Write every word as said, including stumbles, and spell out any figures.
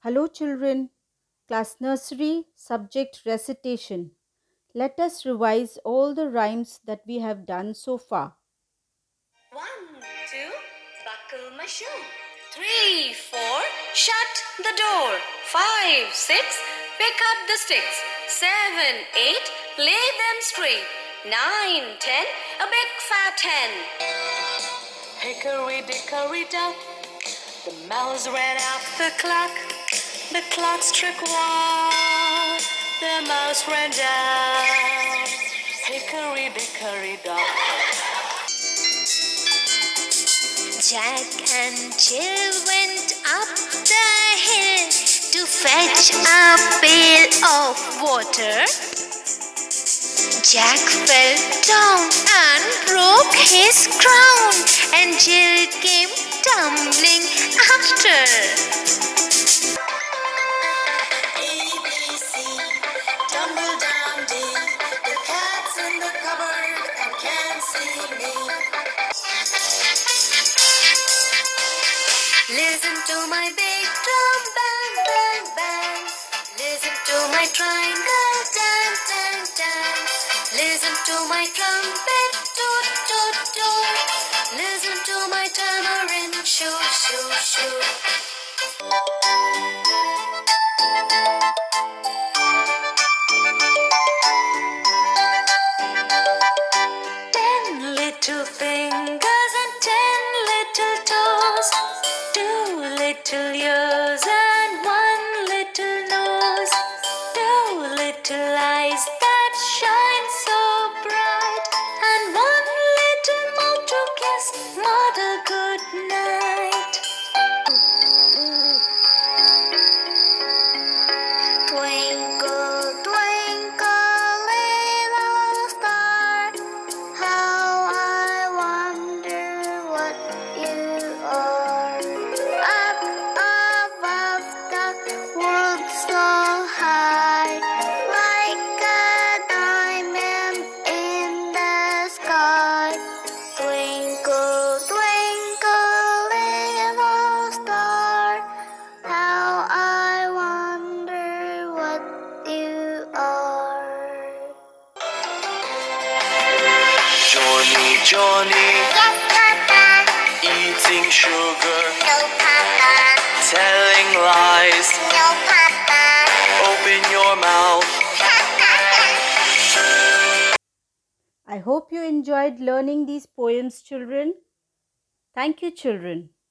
Hello, children. Class Nursery, subject recitation. Let us revise all the rhymes that we have done so far. One, two, buckle my shoe. Three, four, shut the door. Five, six, pick up the sticks. Seven, eight, lay them straight. Nine, ten, a big fat hen. Hickory dickory dock, the mouse ran off the clock. The clock struck one, the mouse ran down. Hickory dickory dock. Jack and Jill went up the hill to fetch a pail of water. Jack fell down and broke his crown, and Jill came tumbling after. A B C, tumble down D. The cat's in the cupboard and can't see me. Listen to my big drum, bang, bang, bang. Listen to my triangle, dance, dance, dance. Listen to my trumpet, toot, toot, toot. Listen to my tambourine, shoo, shoo, shoo. Ten little fingers and ten little toes. Two little ears and one little nose. Two little eyes that shine so bright, and one little mouth to kiss mother good night. Twinkle, twinkle, little star, how I wonder what you are. Up above the world so high, like a diamond in the sky. Twinkle, twinkle, little star, how I wonder what you are. Johnny, Johnny, Yes, Papa. eating sugar, No, Papa. telling lies. No, Papa. Open your mouth. I hope you enjoyed learning these poems, children. Thank you, children.